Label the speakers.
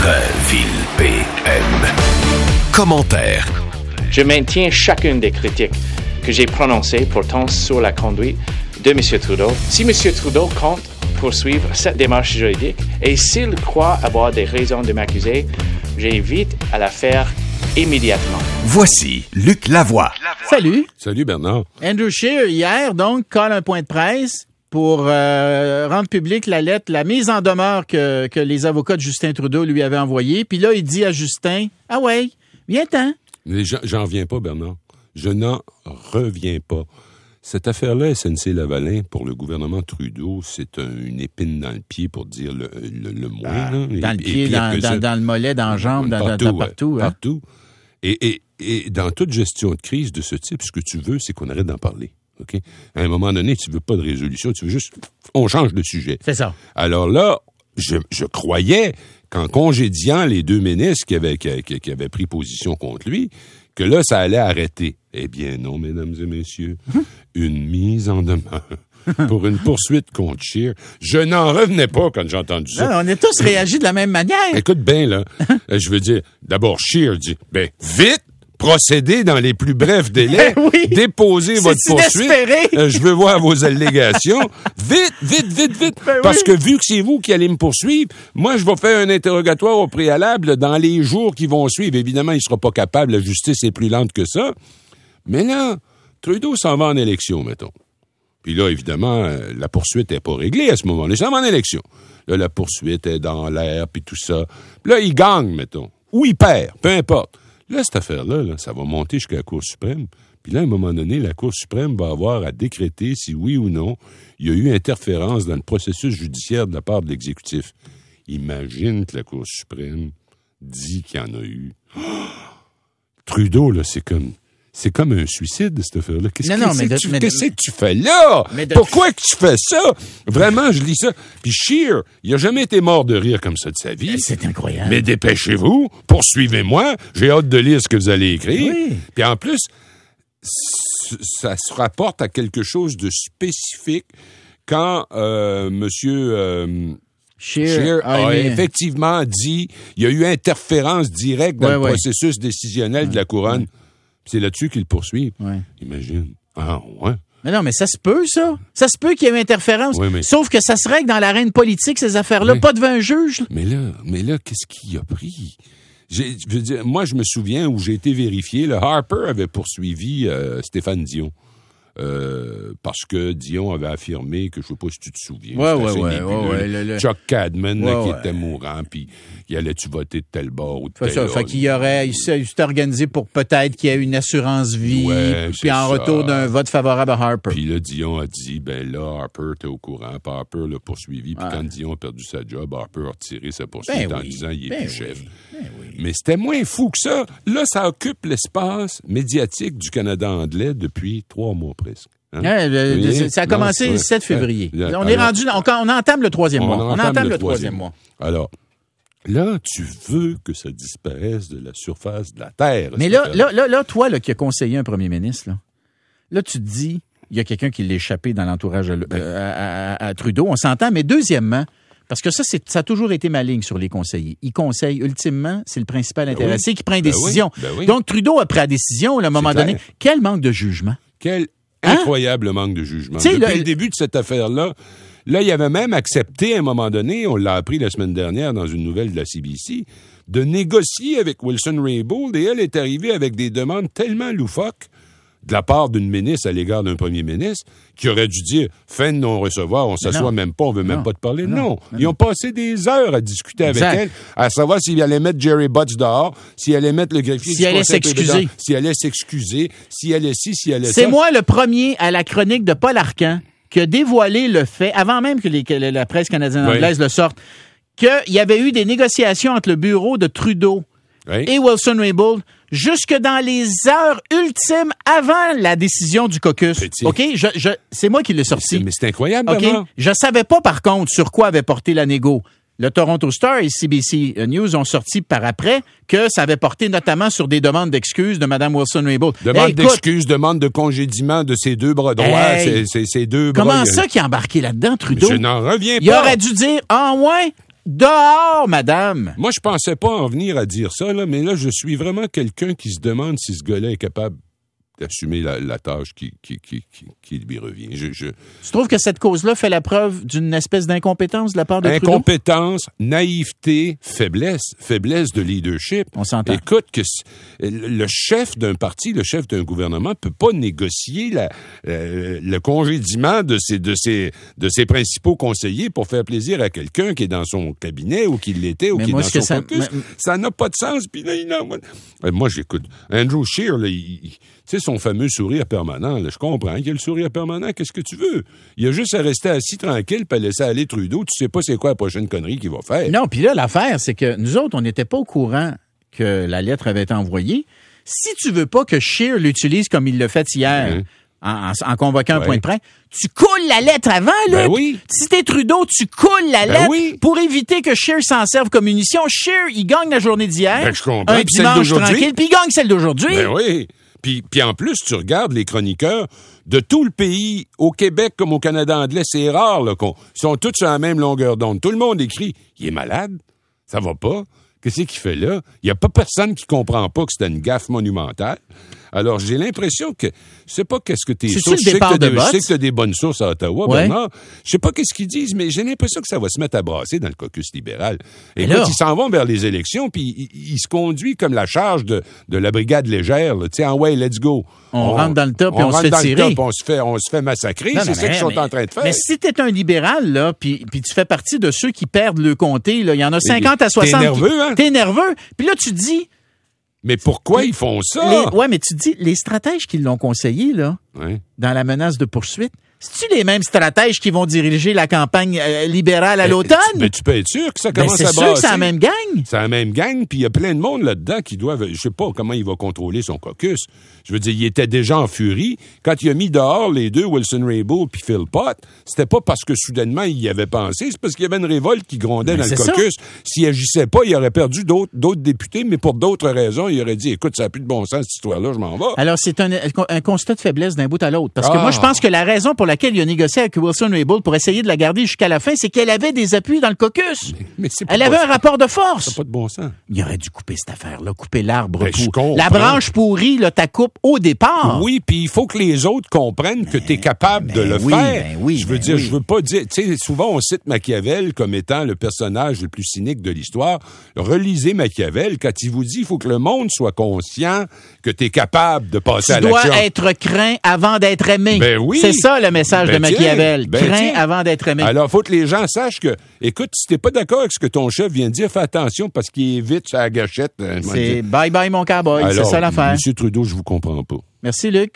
Speaker 1: Centre-ville Commentaire.
Speaker 2: Je maintiens chacune des critiques que j'ai prononcées pourtant sur la conduite de M. Trudeau. Si M. Trudeau compte poursuivre cette démarche juridique et s'il croit avoir des raisons de m'accuser, j'invite à la faire immédiatement.
Speaker 1: Voici Luc Lavoie.
Speaker 3: Salut.
Speaker 4: Salut Bernard.
Speaker 3: Andrew Scheer, hier, donc, colle un point de presse pour rendre publique la mise en demeure que les avocats de Justin Trudeau lui avaient envoyée. Puis là, il dit à Justin, « Ah ouais, viens-t'en. »
Speaker 4: Mais j'en reviens pas, Bernard. Je n'en reviens pas. Cette affaire-là, SNC-Lavalin, pour le gouvernement Trudeau, c'est une épine dans le pied, pour dire le moins.
Speaker 3: Dans le pied, dans le mollet, dans la jambe, partout.
Speaker 4: Partout. Et dans toute gestion de crise de ce type, ce que tu veux, c'est qu'on arrête d'en parler. Okay? À un moment donné, tu veux pas de résolution, tu veux juste... On change de sujet.
Speaker 3: C'est ça.
Speaker 4: Alors là, je croyais qu'en congédiant les deux ministres qui avaient pris position contre lui, que là, ça allait arrêter. Eh bien non, mesdames et messieurs, une mise en demeure pour une poursuite contre Scheer. Je n'en revenais pas quand j'ai entendu ça.
Speaker 3: Non, on est tous réagis de la même manière.
Speaker 4: Écoute bien, là, je veux dire, d'abord, Scheer dit, vite, procédez dans les plus brefs délais, déposez votre poursuite, je veux voir vos allégations, vite, parce que vu que c'est vous qui allez me poursuivre, moi, je vais faire un interrogatoire au préalable dans les jours qui vont suivre. Évidemment, il sera pas capable, la justice est plus lente que ça, mais là, Trudeau s'en va en élection, mettons. Puis là, évidemment, la poursuite n'est pas réglée à ce moment-là, il s'en va en élection. Là, la poursuite est dans l'air, puis tout ça. Puis là, il gagne, mettons, ou il perd, peu importe. Là, cette affaire-là, ça va monter jusqu'à la Cour suprême. Puis là, à un moment donné, la Cour suprême va avoir à décréter si oui ou non il y a eu interférence dans le processus judiciaire de la part de l'exécutif. Imagine que la Cour suprême dit qu'il y en a eu. Oh! Trudeau, là, c'est comme un suicide, cette affaire-là. Qu'est-ce que tu fais là? Pourquoi que tu fais ça? Vraiment, je lis ça. Puis Scheer, il a jamais été mort de rire comme ça de sa vie.
Speaker 3: C'est incroyable.
Speaker 4: Mais dépêchez-vous, poursuivez-moi. J'ai hâte de lire ce que vous allez écrire. Oui. Puis en plus, ça se rapporte à quelque chose de spécifique quand Monsieur Scheer a effectivement dit il y a eu interférence directe dans le processus décisionnel de la Couronne. C'est là-dessus qu'ils poursuivent. Ouais. Imagine. Ah, ouais.
Speaker 3: Mais non, mais ça se peut, ça. Ça se peut qu'il y ait une interférence. Oui, sauf que ça se règle dans l'arène politique, ces affaires-là, pas devant un juge. Là.
Speaker 4: Mais là, qu'est-ce qu'il a pris? Je veux dire, moi, je me souviens où j'ai été vérifié, le Harper avait poursuivi Stéphane Dion. Parce que Dion avait affirmé que, je sais pas si tu te souviens, Chuck Cadman qui était mourant, puis il allait-tu voter de tel bord ou de tel autre.
Speaker 3: Fait il s'est organisé pour peut-être qu'il y ait une assurance vie, puis en retour d'un vote favorable à Harper.
Speaker 4: Puis là, Dion a dit, là, Harper était au courant, puis Harper l'a poursuivi, puis quand Dion a perdu sa job, Harper a retiré sa poursuite en disant, il est plus chef. Mais c'était moins fou que ça. Là, ça occupe l'espace médiatique du Canada anglais depuis 3 mois presque. Hein?
Speaker 3: Ça a commencé le 7 février. On est rendu, on entame le 3e mois. On entame le 3e mois.
Speaker 4: Alors, là, tu veux que ça disparaisse de la surface de la Terre.
Speaker 3: Mais là, toi, qui as conseillé un premier ministre, là, tu te dis, il y a quelqu'un qui l'a échappé dans l'entourage à Trudeau, on s'entend, mais deuxièmement, parce que ça a toujours été ma ligne sur les conseillers. Ils conseillent, ultimement, c'est le principal intéressé qui prend une décision. Donc, Trudeau a pris la décision, à un moment donné. Quel manque de jugement.
Speaker 4: Quel incroyable manque de jugement. Depuis le début de cette affaire-là, il avait même accepté, à un moment donné, on l'a appris la semaine dernière dans une nouvelle de la CBC, de négocier avec Wilson-Raybould, et elle est arrivée avec des demandes tellement loufoques de la part d'une ministre à l'égard d'un premier ministre, qui aurait dû dire « fin de non-recevoir, on s'assoit même pas, on veut même pas te parler ». Non. Ils ont passé des heures à discuter avec elle, à savoir s'il allait mettre Jerry Butts dehors, s'il allait mettre le greffier
Speaker 3: s'il allait s'excuser,
Speaker 4: s'il allait s'excuser, s'il allait ci, s'il allait ça.
Speaker 3: C'est moi le premier à la chronique de Paul Arcan qui a dévoilé le fait, avant même que la presse canadienne-anglaise le sorte, qu'il y avait eu des négociations entre le bureau de Trudeau et Wilson-Raybould jusque dans les heures ultimes avant la décision du caucus. OK? C'est moi qui l'ai sorti.
Speaker 4: Mais c'est incroyable,
Speaker 3: OK? Je savais pas, par contre, sur quoi avait porté la négo. Le Toronto Star et CBC News ont sorti par après que ça avait porté notamment sur des demandes d'excuses de Mme Wilson-Raybould.
Speaker 4: Demande d'excuses, demande de congédiement de ses deux bras droits. Ses deux bras.
Speaker 3: Comment ça qui a embarqué là-dedans, Trudeau?
Speaker 4: Je n'en reviens pas.
Speaker 3: Il aurait dû dire, Dehors, madame!
Speaker 4: Moi, je pensais pas en venir à dire ça, là, mais là, je suis vraiment quelqu'un qui se demande si ce gars-là est capable d'assumer la tâche qui lui revient.
Speaker 3: Tu trouves que cette cause-là fait la preuve d'une espèce d'incompétence de la part de Trudeau?
Speaker 4: Incompétence, naïveté, faiblesse de leadership.
Speaker 3: On s'entend.
Speaker 4: Écoute, que le chef d'un parti, le chef d'un gouvernement peut pas négocier le congédiement de ses principaux conseillers pour faire plaisir à quelqu'un qui est dans son cabinet ou qui l'était ou qui est dans son caucus. Ça n'a pas de sens. Puis là, moi, j'écoute. Andrew Scheer, là, tu sais, son fameux sourire permanent, là, je comprends qu'il y a le sourire permanent, qu'est-ce que tu veux? Il a juste à rester assis tranquille puis à laisser aller Trudeau, tu sais pas c'est quoi la prochaine connerie qu'il va faire.
Speaker 3: Non, puis là, l'affaire, c'est que nous autres, on n'était pas au courant que la lettre avait été envoyée. Si tu veux pas que Scheer l'utilise comme il l'a fait hier, en convoquant un point de presse, tu coules la lettre avant, là.
Speaker 4: Ben oui.
Speaker 3: Si t'es Trudeau, tu coules la lettre pour éviter que Scheer s'en serve comme munition. Scheer, il gagne la journée d'hier,
Speaker 4: ben, je comprends.
Speaker 3: un dimanche tranquille, puis il gagne celle d'aujourd'hui.
Speaker 4: Ben oui. Puis en plus, tu regardes les chroniqueurs de tout le pays, au Québec comme au Canada anglais, c'est rare là, ils sont tous sur la même longueur d'onde. Tout le monde écrit « Il est malade? Ça va pas? Qu'est-ce qu'il fait là? » Il n'y a pas personne qui comprend pas que c'était une gaffe monumentale. Alors, j'ai l'impression que, je sais pas qu'est-ce que tes sources, je sais que tu as des bonnes sources à Ottawa, Bernard. Je sais pas qu'est-ce qu'ils disent, mais j'ai l'impression que ça va se mettre à brasser dans le caucus libéral. Et là, ils s'en vont vers les élections, puis ils se conduisent comme la charge de la brigade légère, tu sais, en way, let's go.
Speaker 3: On rentre dans le top et on se fait tirer.
Speaker 4: On se fait massacrer, c'est ça qu'ils sont en train de faire.
Speaker 3: Mais si t'es un libéral, là, puis tu fais partie de ceux qui perdent le comté, là, il y en a 50 à 60.
Speaker 4: T'es nerveux, hein?
Speaker 3: T'es nerveux. Puis là, tu te dis...
Speaker 4: Mais pourquoi ils font ça?
Speaker 3: Mais tu te dis, les stratèges qui l'ont conseillé, là, dans la menace de poursuite, c'est-tu les mêmes stratèges qui vont diriger la campagne libérale à l'automne?
Speaker 4: Mais tu peux être sûr que ça commence à brasser.
Speaker 3: C'est sûr que c'est la même gang.
Speaker 4: C'est la même gang, puis il y a plein de monde là-dedans qui doivent... Je sais pas comment il va contrôler son caucus. Je veux dire, il était déjà en furie. Quand il a mis dehors les deux, Wilson Raybould puis Phil Pott, c'était pas parce que soudainement il y avait pensé, c'est parce qu'il y avait une révolte qui grondait dans le caucus. S'il agissait pas, il aurait perdu d'autres députés, mais pour d'autres raisons, il aurait dit, écoute, ça n'a plus de bon sens cette histoire-là, je m'en vais.
Speaker 3: Alors, c'est un constat de faiblesse d'un bout à l'autre. Parce que moi, je pense que la raison pour laquelle il a négocié avec Wilson Raybould pour essayer de la garder jusqu'à la fin, c'est qu'elle avait des appuis dans le caucus.
Speaker 4: Mais
Speaker 3: elle avait un rapport de force.
Speaker 4: Ça n'a pas de bon sens.
Speaker 3: Il aurait dû couper cette affaire-là, couper l'arbre pour... La branche pourrie, là, ta coupe au départ.
Speaker 4: Oui, puis il faut que les autres comprennent que tu es capable de le faire. Je veux dire, je veux pas dire... Tu sais, souvent, on cite Machiavel comme étant le personnage le plus cynique de l'histoire. Relisez Machiavel. Quand il vous dit il faut que le monde soit conscient que tu es capable de passer à l'action.
Speaker 3: Tu dois être craint avant d'être aimé.
Speaker 4: Ben oui.
Speaker 3: C'est ça, le message de Machiavel. Craint avant d'être aimé.
Speaker 4: Alors, il faut que les gens sachent que, écoute, si t'es pas d'accord avec ce que ton chef vient de dire, fais attention parce qu'il est vite sur la gâchette.
Speaker 3: C'est bye-bye, mon cowboy. C'est ça l'affaire.
Speaker 4: M. Trudeau, je vous comprends pas.
Speaker 3: Merci, Luc.